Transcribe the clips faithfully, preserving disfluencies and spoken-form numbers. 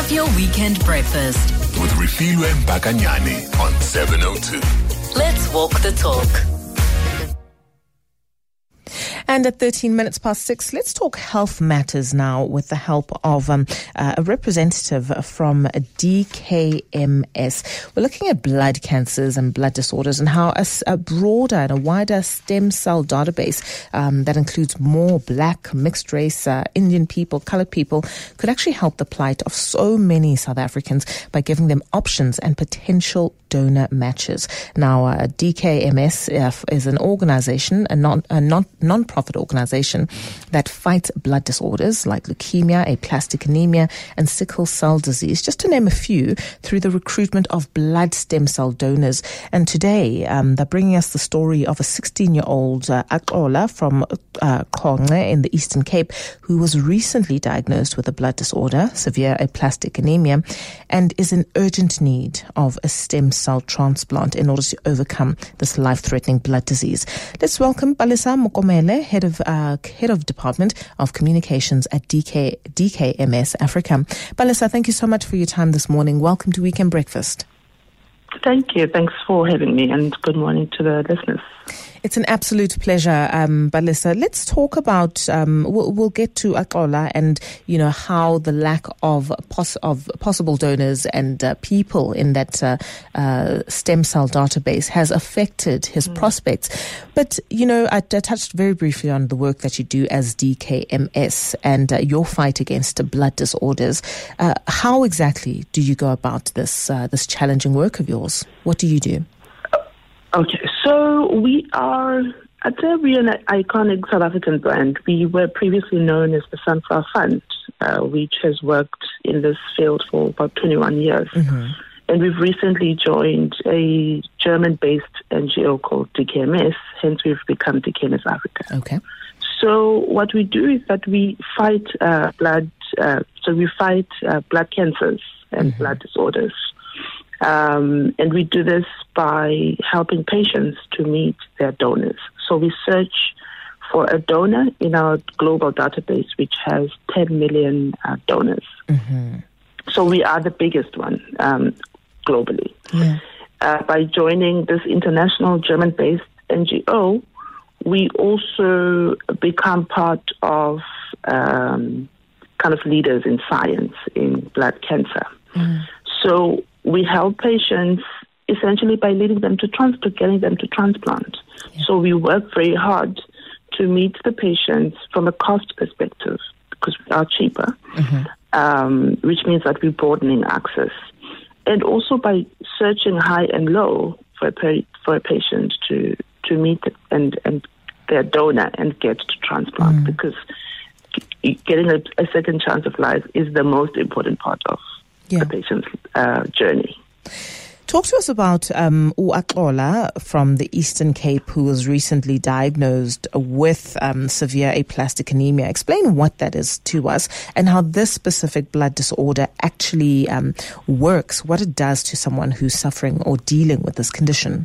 Have your weekend breakfast with Refilwe Mbakanyane on seven oh two. Let's walk the talk. And at thirteen minutes past six, let's talk health matters now with the help of um, uh, a representative from D K M S. We're looking at blood cancers and blood disorders and how a, a broader and a wider stem cell database um, that includes more black, mixed race, uh, Indian people, colored people could actually help the plight of so many South Africans by giving them options and potential donor matches. Now, uh, D K M S uh, is an organization, a non a non non-profit organization that fights blood disorders like leukemia, aplastic anemia, and sickle cell disease, just to name a few, through the recruitment of blood stem cell donors. And today, um, they're bringing us the story of a sixteen-year-old uh, Axola from uh, Qonce in the Eastern Cape, who was recently diagnosed with a blood disorder, severe aplastic anemia, and is in urgent need of a stem cell transplant in order to overcome this life-threatening blood disease. Let's welcome Palesa Mokomele, head of uh, head of Department of Communications at D K D K M S Africa. Palesa, thank you so much for your time this morning. Welcome to Weekend Breakfast. Thank you. Thanks for having me, and good morning to the listeners. It's an absolute pleasure, um, Palesa. Let's talk about, um, we'll, we'll get to Axola and, you know, how the lack of pos- of possible donors and uh, people in that uh, uh, stem cell database has affected his mm. prospects. But, you know, I, I touched very briefly on the work that you do as D K M S and uh, your fight against blood disorders. Uh, how exactly do you go about this, uh, this challenging work of yours? What do you do? Okay, so we are, I'd say we're an iconic South African brand. We were previously known as the Sunflower Fund, uh, which has worked in this field for about twenty-one years. Mm-hmm. And we've recently joined a German-based N G O called D K M S, hence we've become D K M S Africa. Okay. So what we do is that we fight uh, blood, uh, so we fight uh, blood cancers and mm-hmm. blood disorders. Um, and we do this by helping patients to meet their donors. So we search for a donor in our global database, which has ten million uh, donors. Mm-hmm. So we are the biggest one um, globally. Yeah. Uh, by joining this international German-based N G O, we also become part of um, kind of leaders in science in blood cancer. Mm. So we help patients essentially by leading them to transplant, getting them to transplant. Yeah. So we work very hard to meet the patients from a cost perspective because we are cheaper, mm-hmm. um, which means that we're broadening access. And also by searching high and low for a, pa- for a patient to, to meet and, and their donor and get to transplant, mm. because getting a, a second chance of life is the most important part of yeah. the patient's uh, journey. Talk to us about um, Axola from the Eastern Cape, who was recently diagnosed with um, severe aplastic anemia. Explain what that is to us and how this specific blood disorder actually um, works, what it does to someone who's suffering or dealing with this condition.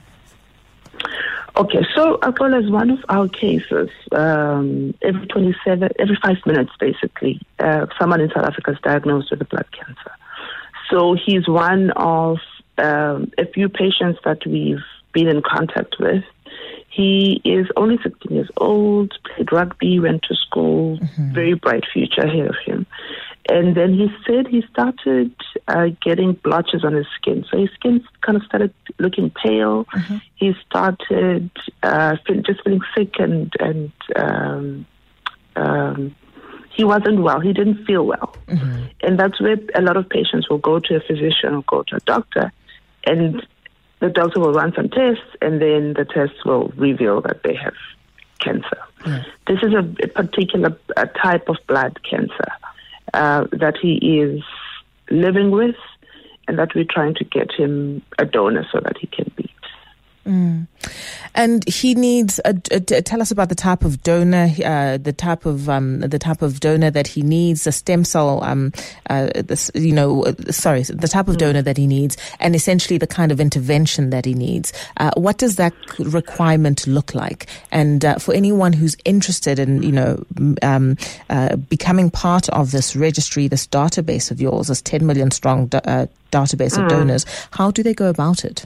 Okay, so Axola is one of our cases. Um, every twenty-seven, every five minutes, basically, uh, someone in South Africa is diagnosed with a blood cancer. So he's one of um, a few patients that we've been in contact with. He is only sixteen years old, played rugby, went to school, mm-hmm. very bright future ahead of him. And then he said he started uh, getting blotches on his skin. So his skin kind of started looking pale. Mm-hmm. He started uh, feel, just feeling sick and, and um, um, he wasn't well. He didn't feel well. Mm-hmm. And that's where a lot of patients will go to a physician or go to a doctor, and the doctor will run some tests, and then the tests will reveal that they have cancer. Mm. This is a, a particular a type of blood cancer uh, that he is living with, and that we're trying to get him a donor so that he can beat. Mm. And he needs. A, a, a, tell us about the type of donor, uh, the type of um, the type of donor that he needs. A stem cell, um, uh, this, you know, sorry, the type of donor that he needs, and essentially the kind of intervention that he needs. Uh, what does that requirement look like? And uh, for anyone who's interested in, you know, um, uh, becoming part of this registry, this database of yours, this ten million strong uh, database of mm. donors, how do they go about it?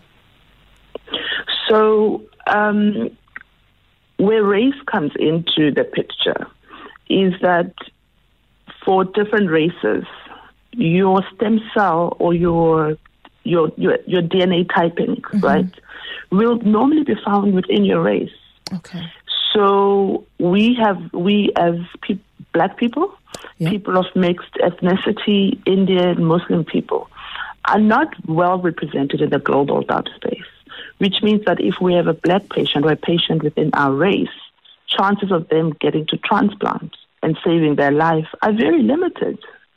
So, um, where race comes into the picture is that for different races, your stem cell or your your your, your D N A typing, mm-hmm. right, will normally be found within your race. Okay. So we have we as pe- black people, yeah. people of mixed ethnicity, Indian, Muslim people, are not well represented in the global database. Which means that if we have a black patient or a patient within our race, chances of them getting to transplant and saving their life are very limited.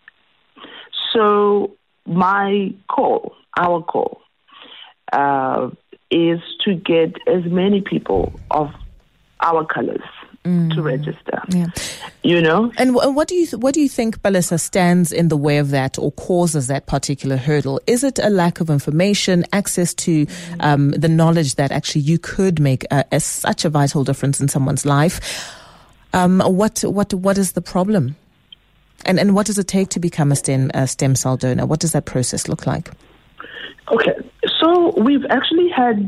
So my call, our call, uh, is to get as many people of our colors mm. to register. Yeah. You know? And w- what do you th- what do you think, Balisa, stands in the way of that or causes that particular hurdle? Is it a lack of information, access to um, the knowledge that actually you could make a, a, such a vital difference in someone's life? Um, what what what is the problem? And and what does it take to become a stem a stem cell donor? What does that process look like? Okay, so we've actually had.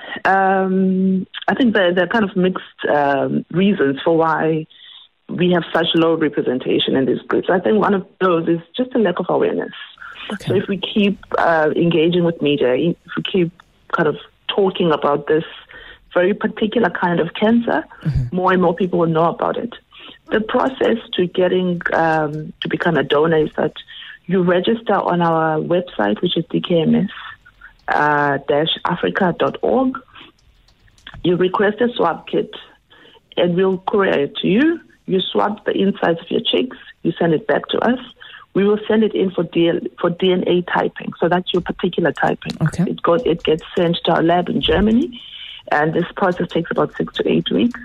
Um, I think there there are kind of mixed um, reasons for why we have such low representation in these groups. I think one of those is just a lack of awareness. Okay. So if we keep uh, engaging with media, if we keep kind of talking about this very particular kind of cancer, mm-hmm. more and more people will know about it. The process to getting um, to become a donor is that you register on our website, which is d k m s dash africa dot org. You request a swab kit, and we'll courier it to you. You swab the insides of your cheeks. You send it back to us. We will send it in for D L, for D N A typing. So that's your particular typing. Okay. It goes. It gets sent to our lab in Germany, and this process takes about six to eight weeks,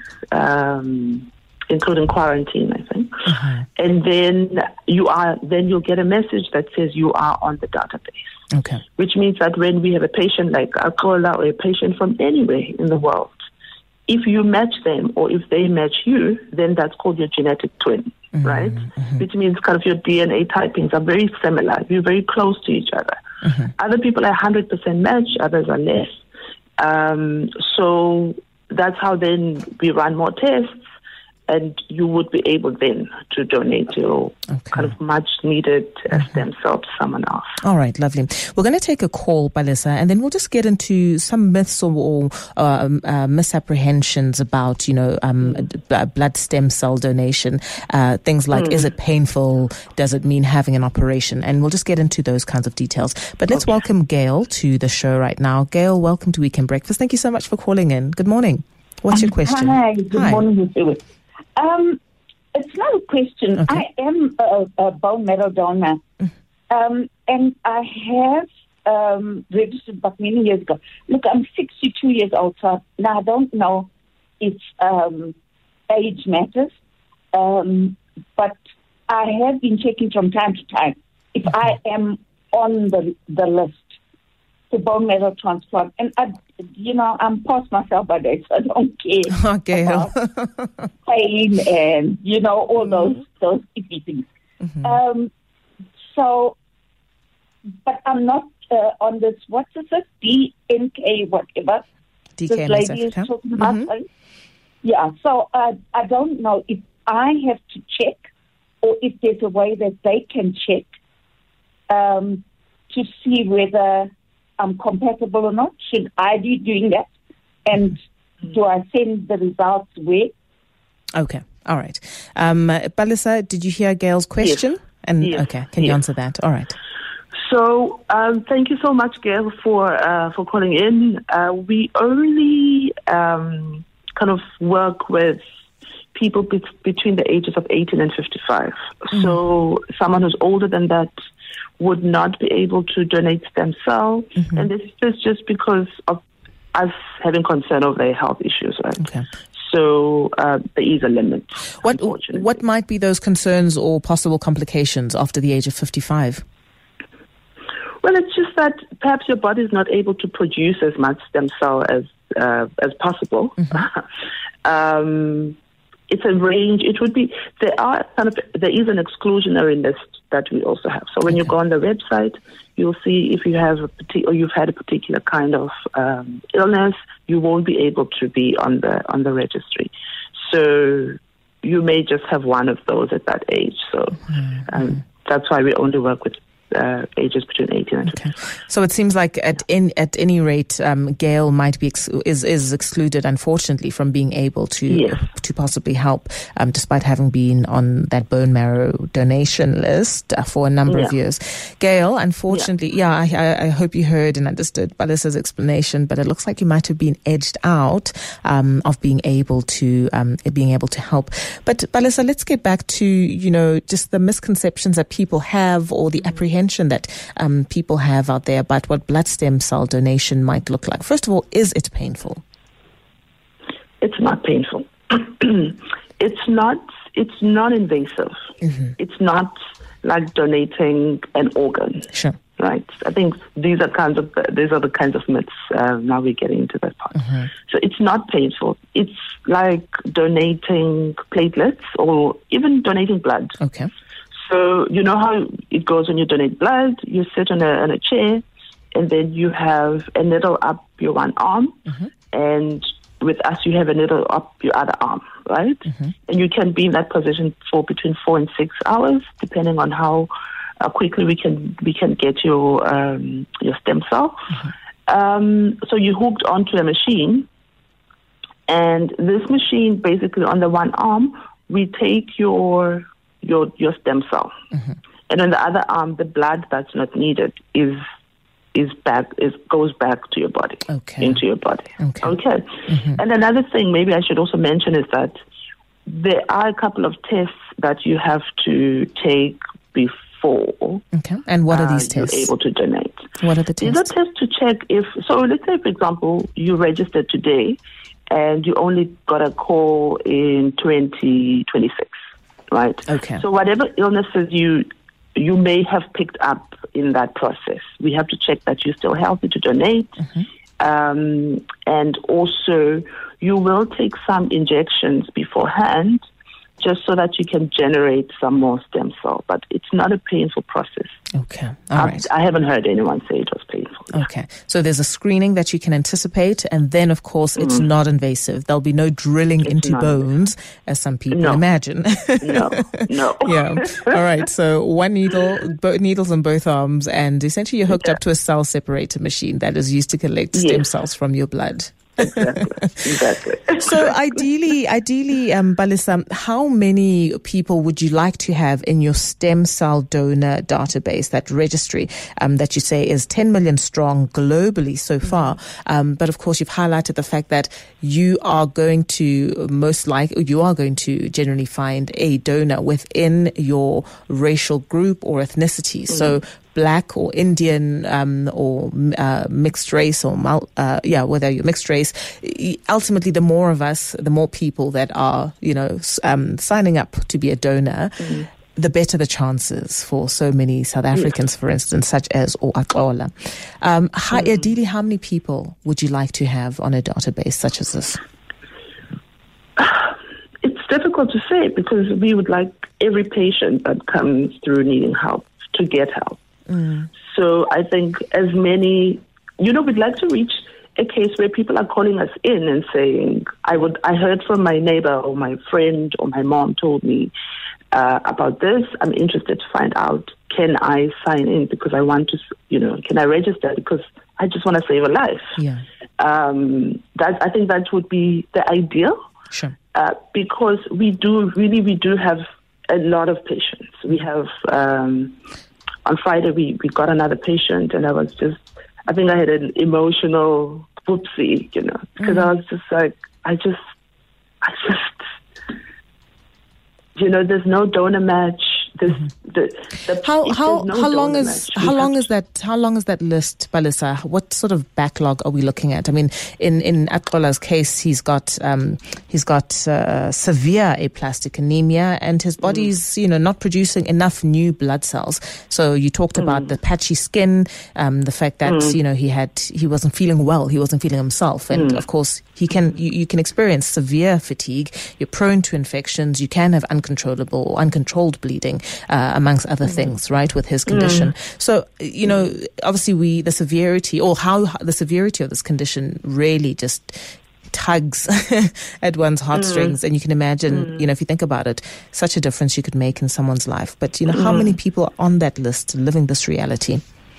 um, including quarantine, I think. Uh-huh. And then you are. Then you'll get a message that says you are on the database. Okay. Which means that when we have a patient like Akola or a patient from anywhere in the world, if you match them or if they match you, then that's called your genetic twin, mm-hmm, right? Mm-hmm. Which means kind of your D N A typings are very similar. You're very close to each other. Mm-hmm. Other people are one hundred percent match, others are less. Um, so that's how then we run more tests, and you would be able then to donate your okay. kind of much needed uh, mm-hmm. stem cell to someone else. All right, lovely. We're going to take a call, Balisa, and then we'll just get into some myths or, or uh, uh, misapprehensions about, you know, um, mm. blood stem cell donation. Uh, things like, mm. is it painful? Does it mean having an operation? And we'll just get into those kinds of details. But let's okay. welcome Gail to the show right now. Gail, welcome to Weekend Breakfast. Thank you so much for calling in. Good morning. What's your question? Hi, good Hi. morning. Um, it's not a question. Okay. I am a, a bone marrow donor, mm. um, and I have um, registered back many years ago. Look, I'm sixty-two years old, so now I don't know if um, age matters, um, but I have been checking from time to time if okay. I am on the the list for bone marrow transplant, and I, you know, I'm past myself by day, so I don't care okay. about pain and, you know, all those those iffy things. Mm-hmm. Um, so, but I'm not uh, on this. What is it? D N K whatever. D K M S this lady is talking about. Mm-hmm. Yeah. So uh, I don't know if I have to check, or if there's a way that they can check um, to see whether I'm compatible or not. Should I be doing that? And do I send the results where? Okay. All right. Um, Balisa, did you hear Gail's question? Yes. And yes. okay, can yes. you answer that? All right. So um, thank you so much, Gail, for uh, for calling in. Uh, we only um, kind of work with people be- between the ages of eighteen and fifty-five. Mm-hmm. So someone who's older than that would not be able to donate stem cells. Mm-hmm. And this is just because of us having concern over their health issues, right? Okay. So uh, there is a limit. What what might be those concerns or possible complications after the age of fifty-five? Well, it's just that perhaps your body is not able to produce as much stem cell as uh, as possible. Mm-hmm. um, it's a range. It would be there are kind of there is an exclusionary list that we also have. So when okay. you go on the website, you'll see if you have a partic- or you've had a particular kind of um, illness, you won't be able to be on the on the registry. So you may just have one of those at that age. So mm-hmm. um, that's why we only work with Uh, ages between eighteen and okay. So it seems like at in, at any rate, um, Gail might be ex- is is excluded, unfortunately, from being able to yes. to possibly help, um, despite having been on that bone marrow donation list uh, for a number yeah. of years. Gail, unfortunately, yeah, yeah I, I, I hope you heard and understood Balisa's explanation, but it looks like you might have been edged out um, of being able to um, being able to help. But Balisa, let's get back to you know just the misconceptions that people have or the apprehension that um, people have out there about what blood stem cell donation might look like. First of all, is it painful? It's not painful. it's not. It's non-invasive. Mm-hmm. It's not like donating an organ. Sure. Right. I think these are kinds of these are the kinds of myths. Uh, now we're getting into that part. Mm-hmm. So it's not painful. It's like donating platelets or even donating blood. Okay. So you know how it goes when you donate blood. You sit on a, on a chair, and then you have a needle up your one arm, mm-hmm. and with us you have a needle up your other arm, right? Mm-hmm. And you can be in that position for between four and six hours, depending on how uh, quickly we can we can get your um, your stem cell. Mm-hmm. Um, so you're hooked onto a machine, and this machine basically on the one arm we take your your your stem cell, mm-hmm. and on the other arm, the blood that's not needed is is back is goes back to your body, okay. into your body. Okay. okay? Mm-hmm. And another thing, maybe I should also mention, is that there are a couple of tests that you have to take before. Okay. And what are these uh, tests? You're able to donate. What are the tests? These are tests to check if. So let's say, for example, you registered today, and you only got a call in twenty twenty-six. Right. Okay. So whatever illnesses you you may have picked up in that process, we have to check that you're still healthy to donate, mm-hmm. um, and also you will take some injections beforehand, just so that you can generate some more stem cell. But it's not a painful process. Okay. All right. I, I haven't heard anyone say it was painful. Okay. So there's a screening that you can anticipate, and then, of course, it's mm. not invasive. There'll be no drilling it's into bones, as some people no. imagine. no, no. Yeah. All right. So one needle, both needles on both arms, and essentially you're hooked yeah. up to a cell separator machine that is used to collect stem yes. cells from your blood. Exactly. Exactly. So ideally, ideally, um, Balisa, how many people would you like to have in your stem cell donor database, that registry um, that you say is ten million strong globally so far? Um, but of course, you've highlighted the fact that you are going to most likely, you are going to generally find a donor within your racial group or ethnicity. Mm-hmm. So Black or Indian um, or uh, mixed race or mul- uh, yeah, whether you're mixed race, ultimately the more of us, the more people that are you know um, signing up to be a donor, mm-hmm. the better the chances for so many South Africans, yeah. for instance, such as Ola. Um, how, mm-hmm. Ideally, how many people would you like to have on a database such as this? It's difficult to say because we would like every patient that comes through needing help to get help. Mm. So I think as many, you know, we'd like to reach a case where people are calling us in and saying, I would, I heard from my neighbor or my friend or my mom told me uh, about this. I'm interested to find out, can I sign in because I want to, you know, can I register because I just want to save a life. Yeah. Um, that, I think that would be the ideal. Sure. Uh, because we do, really, we do have a lot of patients. We have, um, on Friday, we, we got another patient, and I was just, I think I had an emotional whoopsie, you know, because mm. I was just like, I just, I just, you know, there's no donor match. This, the, the, how how no how long donor is match, how long is that how long is that list, Balisa? What sort of backlog are we looking at? I mean, in in Axola's case, he's got um, he's got uh, severe aplastic anemia, and his body's mm. you know not producing enough new blood cells. So you talked mm. about the patchy skin, um, the fact that mm. you know he had he wasn't feeling well, he wasn't feeling himself, and mm. of course he can you, you can experience severe fatigue. You're prone to infections. You can have uncontrollable or uncontrolled bleeding, uh, amongst other mm. things, right, with his condition. Mm. So, you know, obviously we, the severity or how the severity of this condition really just tugs at one's heartstrings. Mm. And you can imagine, mm. you know, if you think about it, such a difference you could make in someone's life. But, you know, mm. how many people are on that list living this reality?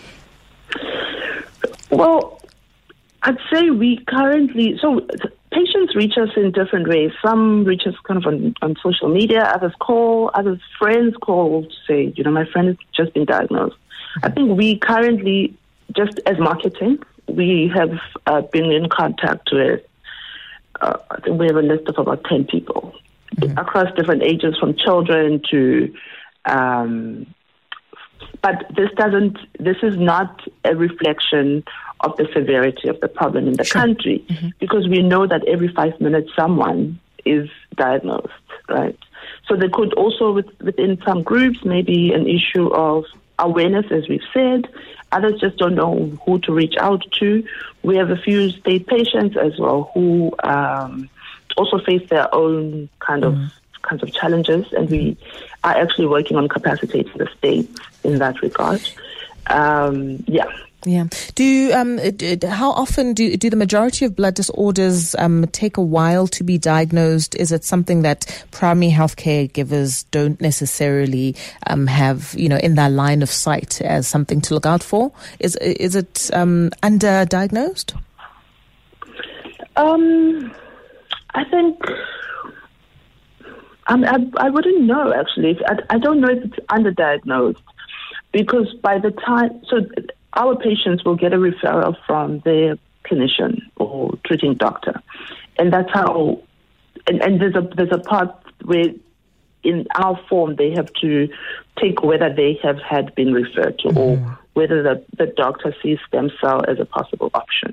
Well, I'd say we currently, so patients reach us in different ways. Some reach us kind of on, on social media, others call, others friends call to say, you know, my friend has just been diagnosed. I think we currently, just as marketing, we have uh, been in contact with, uh, I think we have a list of about ten people mm-hmm. across different ages, from children to, um, but this doesn't, this is not a reflection of the severity of the problem in the sure. country, mm-hmm. because we know that every five minutes someone is diagnosed, right? So there could also, with, within some groups, maybe an issue of awareness, as we've said. Others just don't know who to reach out to. We have a few state patients as well who um, also face their own kind of mm. kinds of challenges, and we are actually working on capacitating the state in that regard. Um, yeah. Yeah. Do um, how often do do the majority of blood disorders um, take a while to be diagnosed? Is it something that primary healthcare givers don't necessarily um, have, you know, in their line of sight as something to look out for? Is is it um, underdiagnosed? Um, I think um, I I wouldn't know actually. I I don't know if it's underdiagnosed, because by the time so. Our patients will get a referral from their clinician or treating doctor, and that's how. And, and there's a there's a part where, in our form, they have to take whether they have had been referred to, mm-hmm. or whether the, the doctor sees stem cell as a possible option.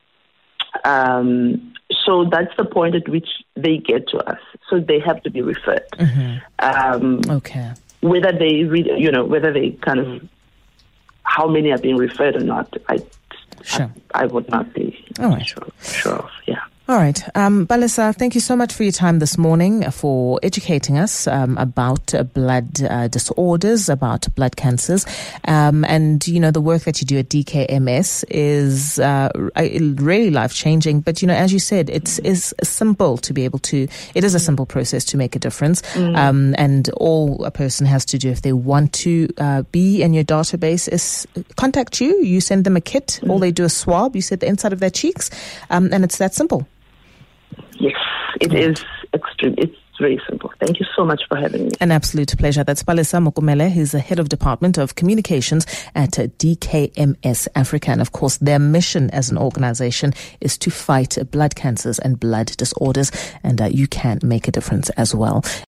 Um, so that's the point at which they get to us. So they have to be referred. Mm-hmm. Um, okay. Whether they read, you know, whether they kind of. How many are being referred or not, I, sure. I, I would not be All right. sure, sure of, yeah. All right. Um, Balisa, thank you so much for your time this morning, for educating us um, about uh, blood uh, disorders, about blood cancers. Um, and, you know, the work that you do at D K M S is uh, really life-changing. But, you know, as you said, it's is simple to be able to, it is a simple process to make a difference. Mm. Um, and all a person has to do if they want to uh, be in your database is contact you. You send them a kit. Mm. All they do is swab. You set the inside of their cheeks. Um, and it's that simple. Yes, it is extreme. It's very simple. Thank you so much for having me. An absolute pleasure. That's Balisa Mokomele. He's the head of Department of Communications at D K M S Africa. And of course, their mission as an organization is to fight blood cancers and blood disorders. And uh, you can make a difference as well.